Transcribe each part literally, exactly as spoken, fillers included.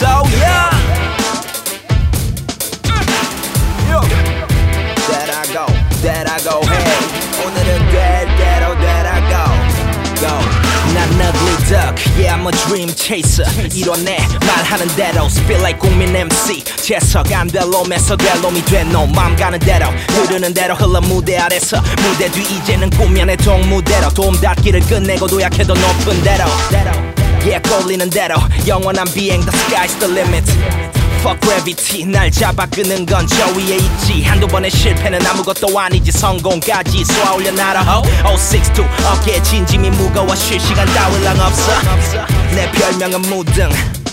So yeah, There I go, there I go, hey. 오늘은 그대로 there I go, go. 난 ugly duck, yeah I'm a dream chaser. 이뤄내 말하는 대로 spit like 국민 엠씨. 재석 안 될 놈에서 될 놈이 된 놈. 맘 가는 대로 흐르는 대로 흘러 무대 아래서 무대 뒤 이제는 꾸며내 동무대로 도움닫기를 끝내고 도약해도 높은 대로 yeah 꼴리는 대로 영원한 비행 the sky's the limit. Fuck gravity 날 잡아 끄는 건 저 위에 있지. 한두 번의 실패는 아무것도 아니지. 성공까지 쏘아올려 날아 오육이이 어깨에 진짐이 무거워 쉴 시간 따윈랑 없어. 내 별명은 무등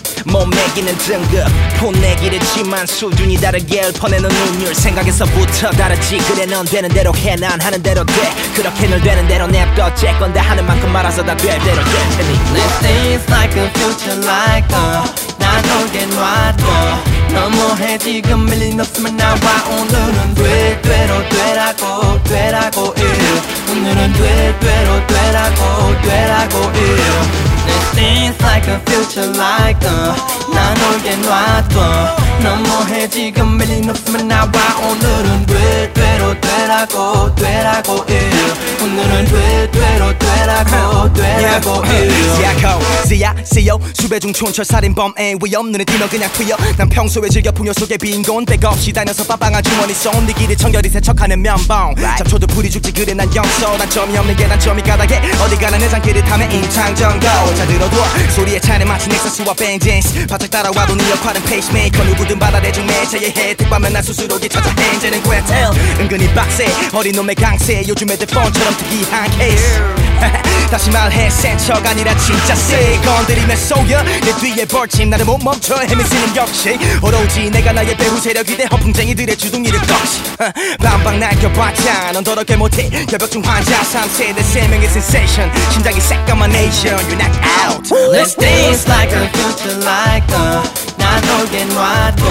몸매기는 등급 폰내기를 지만 수준이 다르게 읊어내는 운율 생각에서부터 다르지. 그래 넌 되는 대로 해 난 하는 대로 돼. 그렇게 널 되는 대로 냅둬 어쨌건 다 하는 만큼 말아서 다 될 대로 될 테니. Let's dance like a future like a 난 너게 놔둬. 너무해 지금 밀린 없으면 나와. 오늘은 돼 되로 되라고 되라고 yeah. 오늘은 돼 되로 되라고 되라고 yeah. Let's dance like a future like a 난 너게 놔둬. 너무해 지금 밀린 없으면 나와. 오늘은 돼 되로 되라고 되라고 yeah. 오늘은 돼 되로 되라고 되라고 yeah. 야코 씨야 씨요 수배 중 촌철살인범의 위험 눈에 띄면 그냥 튀어. 난 평소에 즐겨 풍요 속의 빈곤 백없이 다녀서 빠방한 주머니 쏜 네 길이 청결이 세척하는 면봉 잡초도 불이 죽지 그래 난 영소. 단점이 없는 게 단점이 까닭에 어디 가나 내장길을 타며 임창정고 자 들어둬 소리에 차는 마치 넥서스와 벤진스 바짝 따라와도 네 역할은 페이스메이커. 누구든 받아내준 매체의 혜택 받면 난 스스로 기차자 행제는 괴텔 은근히 빡세 어린 놈의 강세. 요즘 애들 폰처럼 특이한 케이스. 다시 말해 센 척 아니라 진짜 세. 건드리면 쏘여 내 뒤에 벌침 나를 못 멈춰 헤매쓰는 역시 오로지 내가 나의 배후 세력이 돼 허풍쟁이들의 주둥이를 꺾시. 밤방 날겨봤자 넌 더럽게 못해 결벽증 환자 삼 세대 세 명의 센세이션 심장이 새까만 네이션 You're knocked out. Let's dance like a future like a 난 너게 놔둬.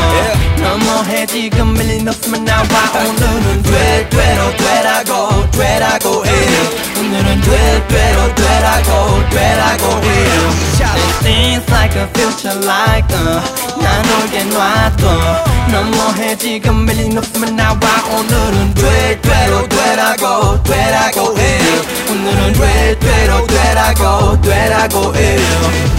너무해 지금 밀린 없으면 나와. 오늘은 돼 되로 되라고 되라고 yeah. 오늘은 돼 되로 되라고 되라고 yeah. Let's dance like a future like a 난 너게 놔둬. 너무해 지금 밀린 없으면 나와. 오늘은 돼 되로 되라고 되라고 yeah. 오늘은 돼 되로 되라고 되라고 yeah.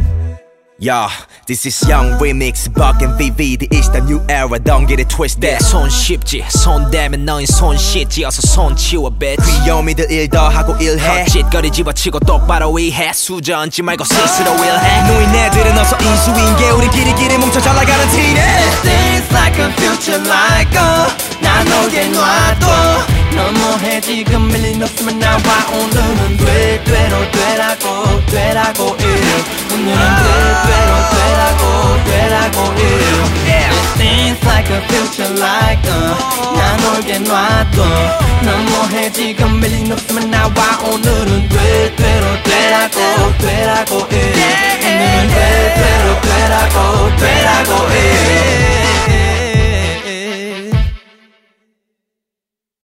Yo, this is Young Remix, Buck and V V. This is the new era, don't get it twisted. 손 쉽지 손 대면 너인 손 씻지 어서 손 치워 bitch. 귀요미들 일 더 하고 일해 헛짓거리 집어치고 똑바로 위해 수저얹지 말고 스스로 일해. 노인네들은 어서 인수인계 우리끼리끼리 뭉쳐 잘 나가는 팀. Let's dance like a future like a 난 너게 놔둬. 너무해 지금 밀린 없으면 나와. 오늘은 돼 되로 되라고 되라고 yeah. 오늘은 돼 되로 되라고 되라고 yeah. Let's dance like a future like a 난 너게 놔둬. 너무해 지금 밀린 없으면 나와. 오늘은 돼 되로 되라고 되라고 yeah. 오늘은 돼 되로 되라고 되라고 yeah.